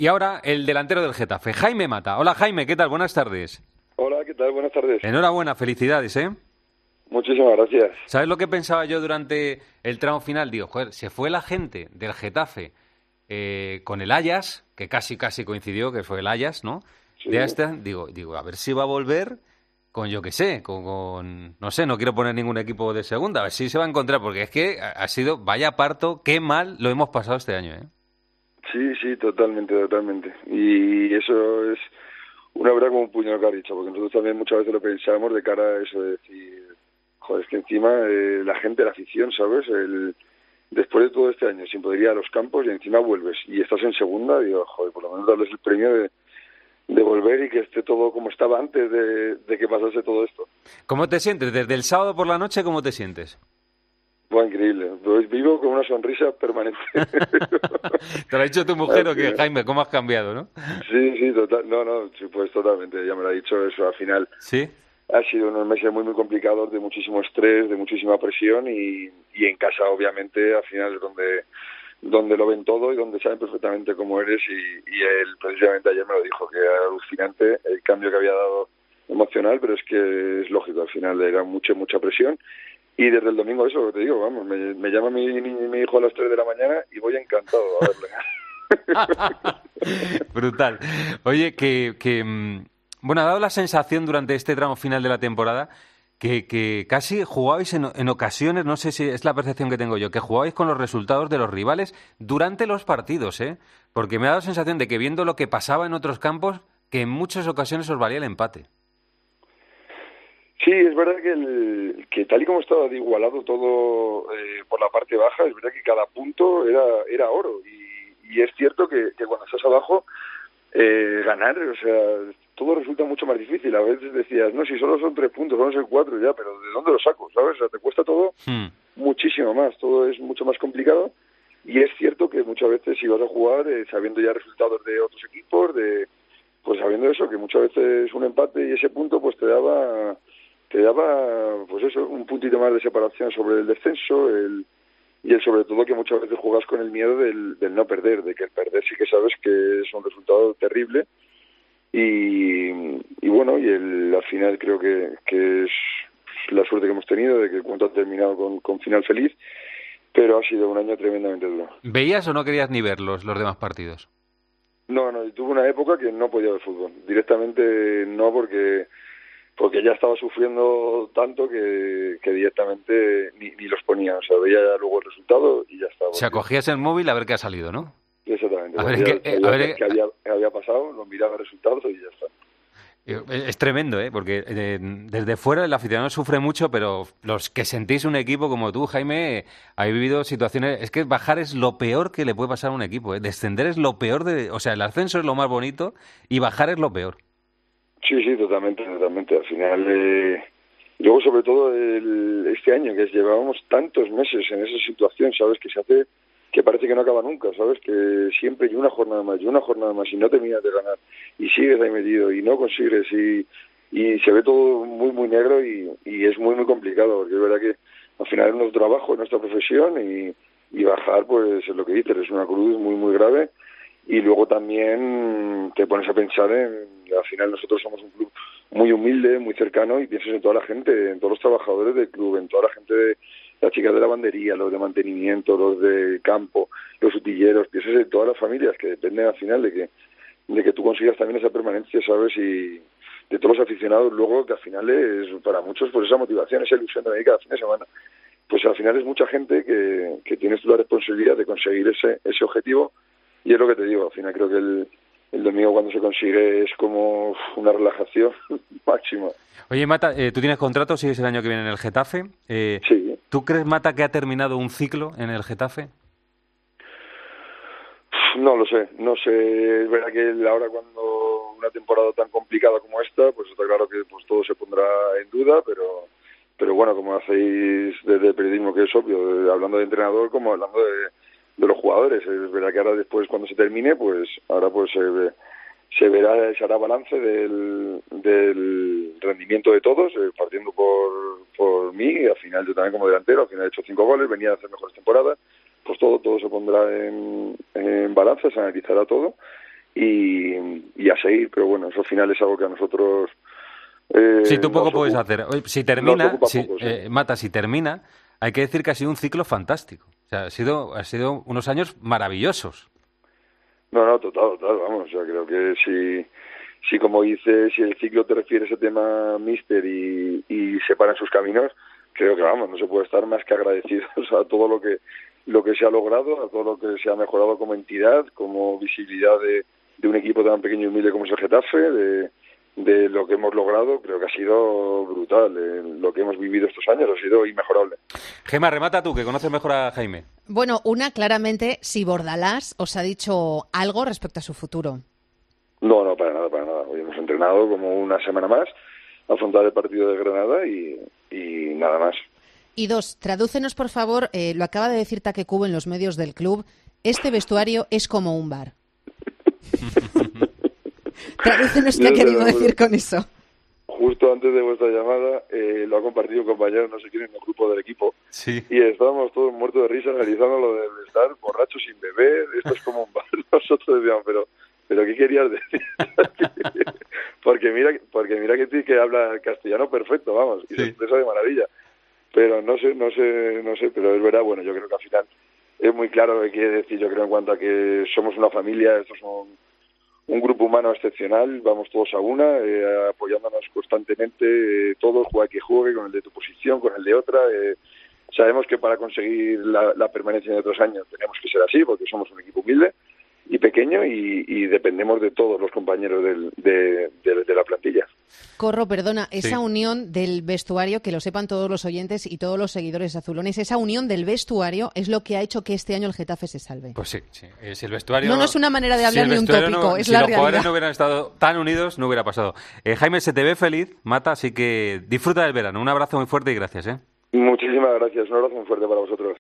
Y ahora el delantero del Getafe, Jaime Mata. Hola Jaime, ¿qué tal? Buenas tardes. Hola, ¿qué tal? Buenas tardes. Enhorabuena, felicidades, ¿eh? Muchísimas gracias. ¿Sabes lo que pensaba yo durante el tramo final? Digo, joder, se fue la gente del Getafe con el Ajax, que casi coincidió, que fue el Ajax, ¿no? Sí. De esta, digo, a ver si va a volver con yo qué sé, no sé, no quiero poner ningún equipo de segunda, a ver si se va a encontrar, porque es que ha sido, vaya parto, qué mal lo hemos pasado este año, ¿eh? Sí, totalmente. Y eso es una verdad como un puño que has dicho, porque nosotros también muchas veces lo pensamos de cara a eso de decir, joder, es que encima la gente, la afición, ¿sabes? Después de todo este año, sin poder ir a los campos y encima vuelves y estás en segunda, digo, joder, por lo menos darles el premio de volver y que esté todo como estaba antes de que pasase todo esto. ¿Cómo te sientes? Desde el sábado por la noche, ¿cómo te sientes? Fue increíble. Pues vivo con una sonrisa permanente. ¿Te lo ha dicho tu mujer o qué, Jaime? ¿Cómo has cambiado, no? Sí, total. No, sí, pues totalmente. Ya me lo ha dicho eso. Al final ¿Sí? ha sido unos meses muy complicados, de muchísimo estrés, de muchísima presión y en casa, obviamente, al final es donde lo ven todo y donde saben perfectamente cómo eres y él precisamente ayer me lo dijo, que era alucinante el cambio que había dado emocional, pero es que es lógico, al final era mucha presión. Y desde el domingo eso, te digo, vamos, me llama mi hijo a las 3 de la mañana y voy encantado a verle. Brutal. Oye, bueno, ha dado la sensación durante este tramo final de la temporada que casi jugabais en ocasiones, no sé si es la percepción que tengo yo, que jugabais con los resultados de los rivales durante los partidos, ¿eh? Porque me ha dado la sensación de que viendo lo que pasaba en otros campos, que en muchas ocasiones os valía el empate. Sí, es verdad que tal y como estaba de igualado todo por la parte baja, es verdad que cada punto era oro. Y es cierto que cuando estás abajo, ganar, o sea, todo resulta mucho más difícil. A veces decías, no, si solo son 3 puntos, vamos a ser 4 ya, pero ¿de dónde lo saco? ¿Sabes? O sea, te cuesta todo muchísimo más, todo es mucho más complicado. Y es cierto que muchas veces si vas a jugar sabiendo ya resultados de otros equipos, pues sabiendo eso, que muchas veces un empate y ese punto pues te daba pues eso, un puntito más de separación sobre el descenso, y el sobre todo que muchas veces juegas con el miedo del no perder, de que el perder sí que sabes que es un resultado terrible y bueno, al final creo que es la suerte que hemos tenido de que el cuento ha terminado con final feliz, pero ha sido un año tremendamente duro. ¿Veías o no querías ni ver los demás partidos? No, tuve una época que no podía ver fútbol, directamente no porque ya estaba sufriendo tanto que directamente ni los ponía, o sea, veía luego el resultado y ya estaba. O sea, cogías el móvil a ver qué ha salido, ¿no? Exactamente, A ver, que había pasado, lo miraba el resultado y ya está. es tremendo, ¿eh? Porque desde fuera el aficionado sufre mucho, pero los que sentís un equipo como tú, Jaime, habéis vivido situaciones... Es que bajar es lo peor que le puede pasar a un equipo, ¿eh? Descender es lo peor O sea, el ascenso es lo más bonito y bajar es lo peor. Sí, totalmente. Al final, luego sobre todo este año, que llevábamos tantos meses en esa situación, ¿sabes? Que se hace, que parece que no acaba nunca, ¿sabes? Que siempre y una jornada más, y no terminas de ganar, y sigues ahí metido, y no consigues, y se ve todo muy negro, y es muy complicado, porque es verdad que al final es nuestro trabajo, es nuestra profesión, y bajar, pues es lo que dices, es una cruz muy grave. Y luego también te pones a pensar al final nosotros somos un club muy humilde, muy cercano, y piensas en toda la gente, en todos los trabajadores del club, en toda la gente las chicas de lavandería, los de mantenimiento, los de campo, los utilleros, piensas en todas las familias que dependen al final de que tú consigas también esa permanencia, ¿sabes? Y de todos los aficionados luego, que al final es para muchos pues esa motivación, esa ilusión de venir cada fin de semana. Pues al final es mucha gente que tienes tú la responsabilidad de conseguir ese objetivo. Y es lo que te digo, al final creo que el domingo cuando se consigue es como una relajación máxima. Oye, Mata, tú tienes contrato, sigues el año que viene en el Getafe. Sí. ¿Tú crees, Mata, que ha terminado un ciclo en el Getafe? No lo sé. Es verdad que ahora cuando una temporada tan complicada como esta, pues está claro que pues todo se pondrá en duda, pero bueno, como hacéis desde el periodismo, que es obvio, hablando de entrenador como hablando de los jugadores. Es verdad que ahora después cuando se termine, pues ahora pues se hará balance del rendimiento de todos, partiendo por mí. Al final yo también como delantero, al final he hecho 5 goles, venía a hacer mejores temporadas, pues todo se pondrá en balance, se analizará todo y a seguir, pero bueno, eso al final es algo que a nosotros sí, tú poco puedes hacer. Oye, si termina, poco, sí. Mata, si termina, hay que decir que ha sido un ciclo fantástico. O sea, ha sido unos años maravillosos. No, total, vamos, o sea, creo que si como dices, si el ciclo te refiere a ese tema míster y separan sus caminos, creo que vamos, no se puede estar más que agradecidos a todo lo que se ha logrado, a todo lo que se ha mejorado como entidad, como visibilidad de un equipo tan pequeño y humilde como es el Getafe, de lo que hemos logrado. Creo que ha sido brutal, lo que hemos vivido estos años ha sido inmejorable. Gemma, remata tú, que conoces mejor a Jaime. Bueno, claramente, si Bordalás os ha dicho algo respecto a su futuro. No, para nada. Hoy hemos entrenado como una semana más a afrontar el partido de Granada y nada más. Y 2, tradúcenos por favor, lo acaba de decir Take Kubo en los medios del club, este vestuario es como un bar. Tradúcenos qué ha querido decir con eso. Justo antes de vuestra llamada lo ha compartido un compañero, no sé quién, en el grupo del equipo. Sí. Y estábamos todos muertos de risa analizando lo de estar borrachos sin beber, esto es como un bar. Nosotros decíamos, pero ¿qué querías decir? porque mira que habla castellano perfecto, vamos, y se expresa de maravilla. Pero no sé, pero es verdad, bueno, yo creo que al final es muy claro lo que quiere decir, yo creo, en cuanto a que somos una familia, estos son un grupo humano excepcional, vamos todos a una, apoyándonos constantemente, todos, juegue que juegue, con el de tu posición, con el de otra. Sabemos que para conseguir la permanencia de otros años tenemos que ser así, porque somos un equipo humilde y pequeño y dependemos de todos los compañeros de la plantilla. Corro, perdona, esa Sí. unión del vestuario, que lo sepan todos los oyentes y todos los seguidores azulones, esa unión del vestuario es lo que ha hecho que este año el Getafe se salve. Pues sí. Si el vestuario... No es una manera de hablar si el ni un vestuario tópico, es si la los realidad. jugadores no hubieran estado tan unidos, no hubiera pasado. Jaime, se te ve feliz, Mata, así que disfruta del verano. Un abrazo muy fuerte y gracias, ¿eh? Muchísimas gracias, un abrazo muy fuerte para vosotros.